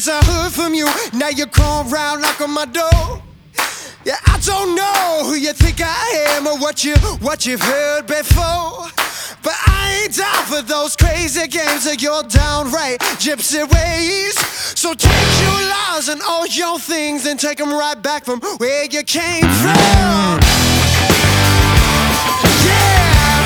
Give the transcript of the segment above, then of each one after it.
things I heard from you. Now you come round knock on my door. Yeah, I don't know who you think I am or what you've heard before. But I ain't down for those crazy games of your downright gypsy ways. So take your lies and all your things and take them right back from where you came from. Yeah.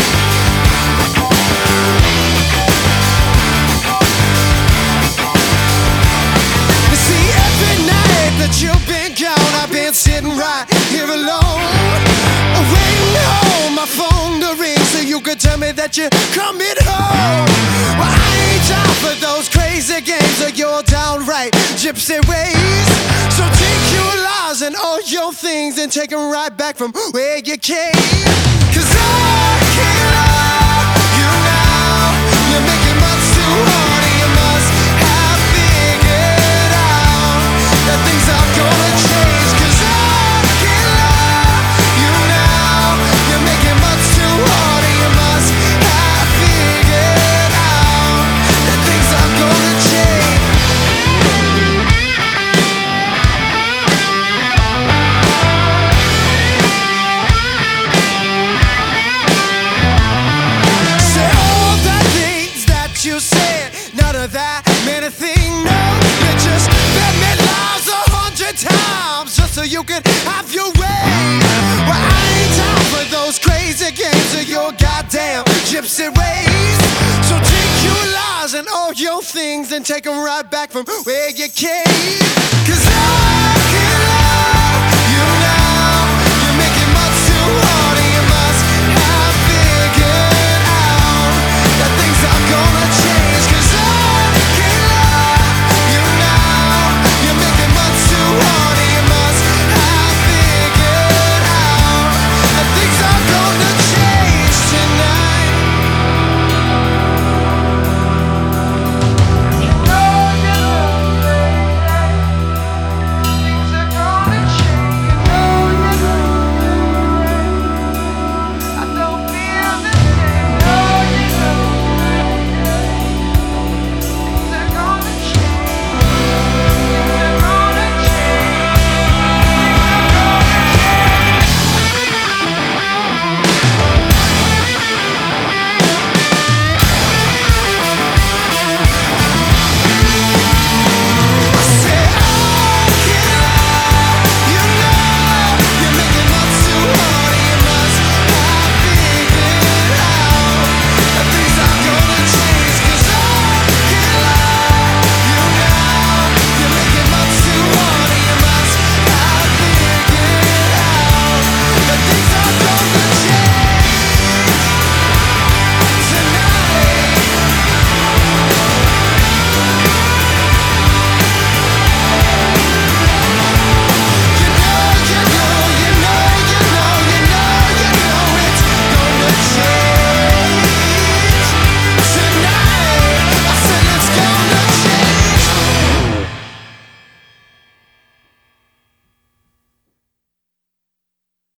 You see, every night that you've been gone, I've been sitting right here alone, waiting on my phone to ring so you could tell me that you're coming home. Well, I ain't down for those crazy games of your downright gypsy ways. So take your lies and all your things and take them right back from where you came. 'Cause I can't love you now. You're making much too hard and you must have figured out that things are gonna change. 'Cause I can't love you now. You're making much too hard and you must have figured out that things are gonna change. Say all the things that you said, none of that meant a thing, no. You just fed me lies 100 times just so you could have your way. Well, I ain't down for those crazy games of your goddamn gypsy ways. So take your lies and all your things and take them right back from where you came. 'Cause I can't love you now. You're making much too hard.